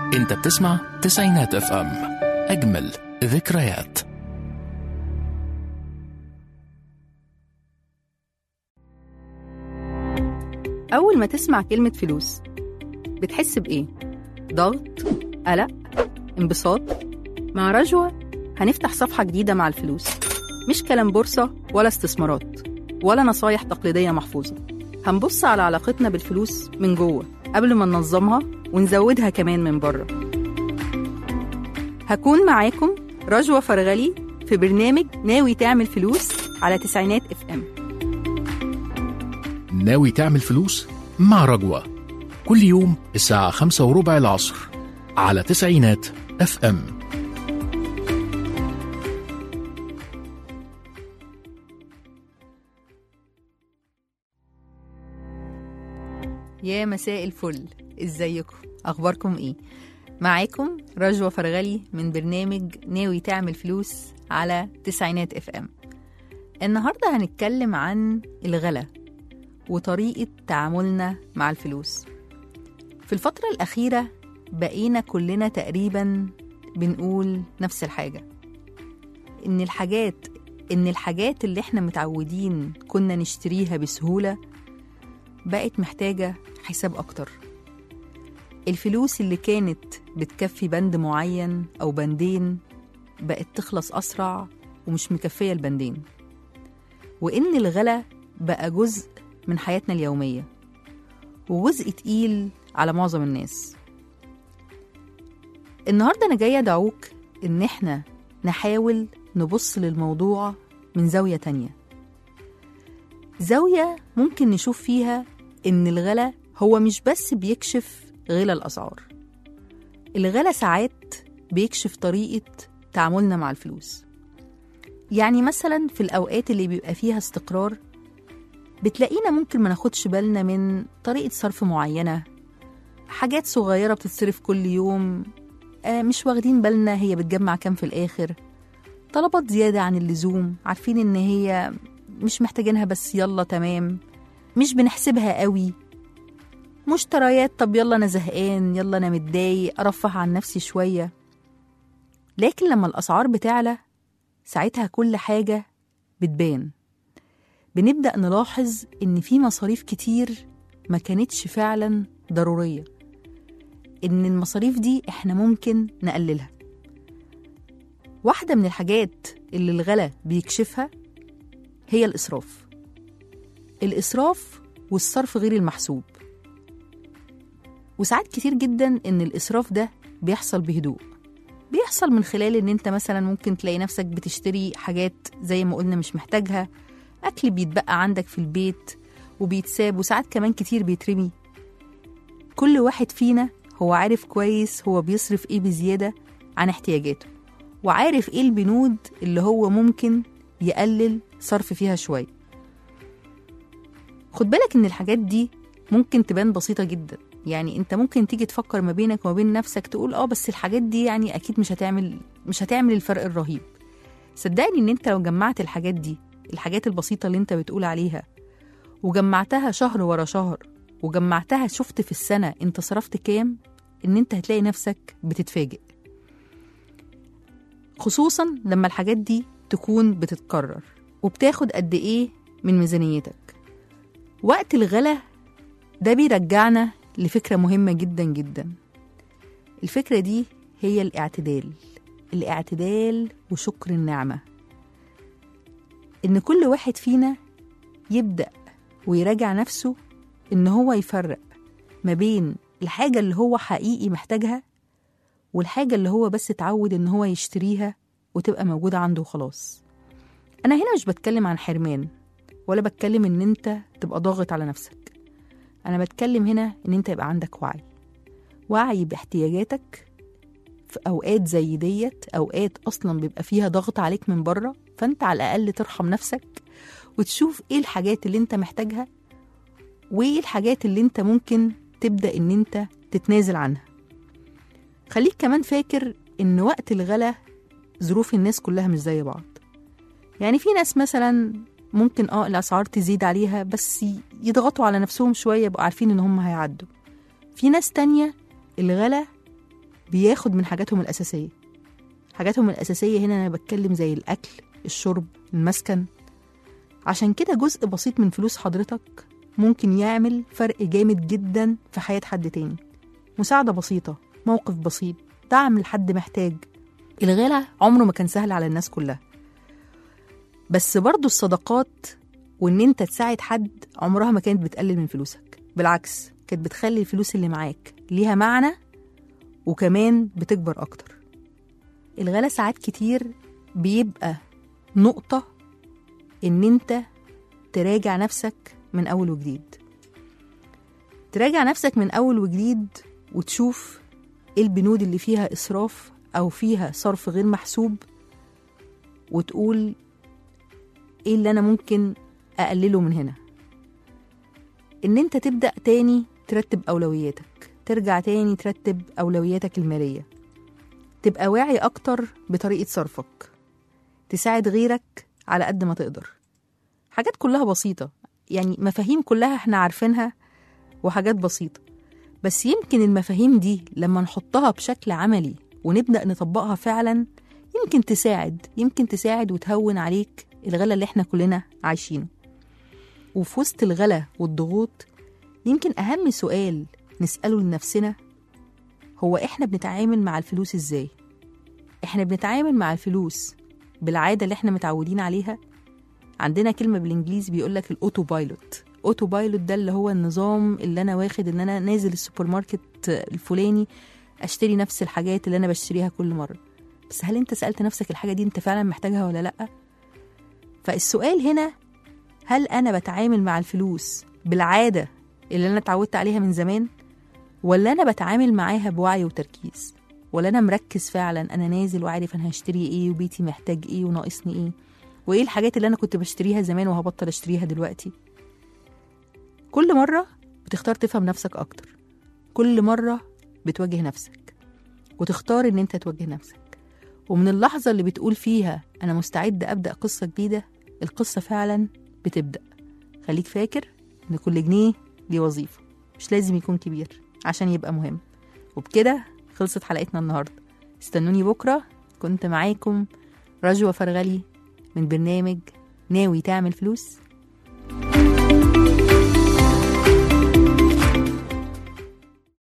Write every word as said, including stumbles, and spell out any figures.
انت بتسمع تسعينات اف ام، اجمل ذكريات. أول ما تسمع كلمة فلوس بتحس بإيه؟ ضغط؟ قلق؟ انبساط؟ مع رجوة هنفتح صفحة جديدة مع الفلوس، مش كلام بورصة ولا استثمارات ولا نصايح تقليدية محفوظة. هنبص على علاقتنا بالفلوس من جوه قبل ما ننظمها ونزودها كمان من بره. هكون معاكم رجوة فرغلي في برنامج ناوي تعمل فلوس على تسعينات اف ام. ناوي تعمل فلوس مع رجوة، كل يوم الساعة خمسة وربع العصر على تسعينات اف ام. يا مساء الفل، ازيكم؟ اخباركم ايه؟ معاكم رجوة فرغلي من برنامج ناوي تعمل فلوس على تسعينات اف ام. النهاردة هنتكلم عن الغلا وطريقة تعاملنا مع الفلوس. في الفترة الأخيرة بقينا كلنا تقريبا بنقول نفس الحاجة، إن الحاجات إن الحاجات اللي احنا متعودين كنا نشتريها بسهولة بقت محتاجة حساب أكتر. الفلوس اللي كانت بتكفي بند معين أو بندين بقت تخلص أسرع ومش مكفية البندين، وإن الغلا بقى جزء من حياتنا اليومية وجزء تقيل على معظم الناس. النهاردة أنا جاية أدعوك إن إحنا نحاول نبص للموضوع من زاوية تانية، زاوية ممكن نشوف فيها إن الغلا هو مش بس بيكشف غلا الأسعار، الغلا ساعات بيكشف طريقة تعاملنا مع الفلوس. يعني مثلا في الأوقات اللي بيبقى فيها استقرار بتلاقينا ممكن ما ناخدش بالنا من طريقة صرف معينة، حاجات صغيرة بتتصرف كل يوم آه مش واخدين بالنا هي بتجمع كام في الآخر، طلبات زيادة عن اللزوم عارفين إن هي مش محتاجينها بس يلا تمام، مش بنحسبها قوي، مشتريات طب يلا أنا زهقان يلا أنا متضايق أرفه عن نفسي شوية. لكن لما الأسعار بتعلى ساعتها كل حاجة بتبان، بنبدأ نلاحظ إن في مصاريف كتير ما كانتش فعلا ضرورية، إن المصاريف دي إحنا ممكن نقللها. واحدة من الحاجات اللي الغلا بيكشفها هي الإسراف. الإسراف والصرف غير المحسوب، وساعات كتير جدا إن الإسراف ده بيحصل بهدوء، بيحصل من خلال إن أنت مثلا ممكن تلاقي نفسك بتشتري حاجات زي ما قلنا مش محتاجها، أكل بيتبقى عندك في البيت وبيتساب، وساعات كمان كتير بيترمي. كل واحد فينا هو عارف كويس هو بيصرف إيه بزيادة عن احتياجاته، وعارف إيه البنود اللي هو ممكن يقلل صرف فيها شوية. خد بالك إن الحاجات دي ممكن تبان بسيطة جدا، يعني أنت ممكن تيجي تفكر ما بينك وما بين نفسك تقول آه بس الحاجات دي يعني أكيد مش هتعمل مش هتعمل الفرق الرهيب. صدقني إن أنت لو جمعت الحاجات دي، الحاجات البسيطة اللي أنت بتقول عليها، وجمعتها شهر ورا شهر، وجمعتها شفت في السنة أنت صرفت كام، إن أنت هتلاقي نفسك بتتفاجئ، خصوصا لما الحاجات دي تكون بتتكرر وبتاخد قد إيه من ميزانيتك. وقت الغلا ده بيرجعنا لفكرة مهمة جدا جدا. الفكرة دي هي الاعتدال، الاعتدال وشكر النعمة. إن كل واحد فينا يبدأ ويراجع نفسه، إن هو يفرق ما بين الحاجة اللي هو حقيقي محتاجها والحاجة اللي هو بس اتعود إن هو يشتريها وتبقى موجودة عنده وخلاص. أنا هنا مش بتكلم عن حرمان، ولا بتكلم إن أنت تبقى ضاغط على نفسك. أنا بتكلم هنا إن أنت يبقى عندك وعي، وعي باحتياجاتك في أوقات زي ديت، أوقات أصلا بيبقى فيها ضغط عليك من بره، فأنت على الأقل ترحم نفسك وتشوف إيه الحاجات اللي أنت محتاجها وإيه الحاجات اللي أنت ممكن تبدأ إن أنت تتنازل عنها. خليك كمان فاكر إن وقت الغلا ظروف الناس كلها مش زي بعض. يعني في ناس مثلا ممكن اه الأسعار تزيد عليها بس يضغطوا على نفسهم شوية، يبقوا عارفين إن هم هيعدوا. في ناس تانية الغلا بياخد من حاجاتهم الأساسية. حاجاتهم الأساسية هنا أنا بتكلم زي الأكل، الشرب، المسكن. عشان كده جزء بسيط من فلوس حضرتك ممكن يعمل فرق جامد جدا في حياة حد تاني. مساعدة بسيطة، موقف بسيط، دعم لحد محتاج. الغلا عمره ما كان سهل على الناس كلها، بس برضو الصدقات وإن أنت تساعد حد عمرها ما كانت بتقلل من فلوسك. بالعكس، كانت بتخلي الفلوس اللي معاك ليها معنى وكمان بتكبر أكتر. الغلا ساعات كتير بيبقى نقطة إن أنت تراجع نفسك من أول وجديد. تراجع نفسك من أول وجديد وتشوف إيه البنود اللي فيها إسراف أو فيها صرف غير محسوب، وتقول إيه اللي أنا ممكن أقلله من هنا. إن أنت تبدأ تاني ترتب أولوياتك، ترجع تاني ترتب أولوياتك المالية، تبقى واعي أكتر بطريقة صرفك، تساعد غيرك على قد ما تقدر. حاجات كلها بسيطة، يعني مفاهيم كلها احنا عارفينها وحاجات بسيطة، بس يمكن المفاهيم دي لما نحطها بشكل عملي ونبدأ نطبقها فعلا يمكن تساعد يمكن تساعد وتهون عليك الغلا اللي احنا كلنا عايشينه. وفي وسط الغلا والضغوط يمكن أهم سؤال نسأله لنفسنا هو إحنا بنتعامل مع الفلوس إزاي؟ إحنا بنتعامل مع الفلوس بالعادة اللي إحنا متعودين عليها. عندنا كلمة بالإنجليزي بيقولك الأوتو بايلوت. أوتو بايلوت ده اللي هو النظام اللي أنا واخد إن أنا نازل السوبر ماركت الفلاني أشتري نفس الحاجات اللي أنا بشتريها كل مرة. بس هل أنت سألت نفسك الحاجة دي أنت فعلا محتاجها ولا لأ؟ فالسؤال هنا، هل أنا بتعامل مع الفلوس بالعادة اللي أنا اتعودت عليها من زمان، ولا أنا بتعامل معاها بوعي وتركيز، ولا أنا مركز فعلا أنا نازل وعارف أنا هشتري إيه وبيتي محتاج إيه وناقصني إيه وإيه الحاجات اللي أنا كنت بشتريها زمان وهبطل أشتريها دلوقتي. كل مرة بتختار تفهم نفسك أكتر، كل مرة بتواجه نفسك وتختار إن أنت تواجه نفسك، ومن اللحظة اللي بتقول فيها أنا مستعد أبدأ قصة جديدة القصة فعلا بتبدأ. خليك فاكر إن كل جنيه ليه وظيفة، مش لازم يكون كبير عشان يبقى مهم. وبكده خلصت حلقتنا النهاردة. استنوني بكرة. كنت معاكم رجوة فرغلي من برنامج ناوي تعمل فلوس.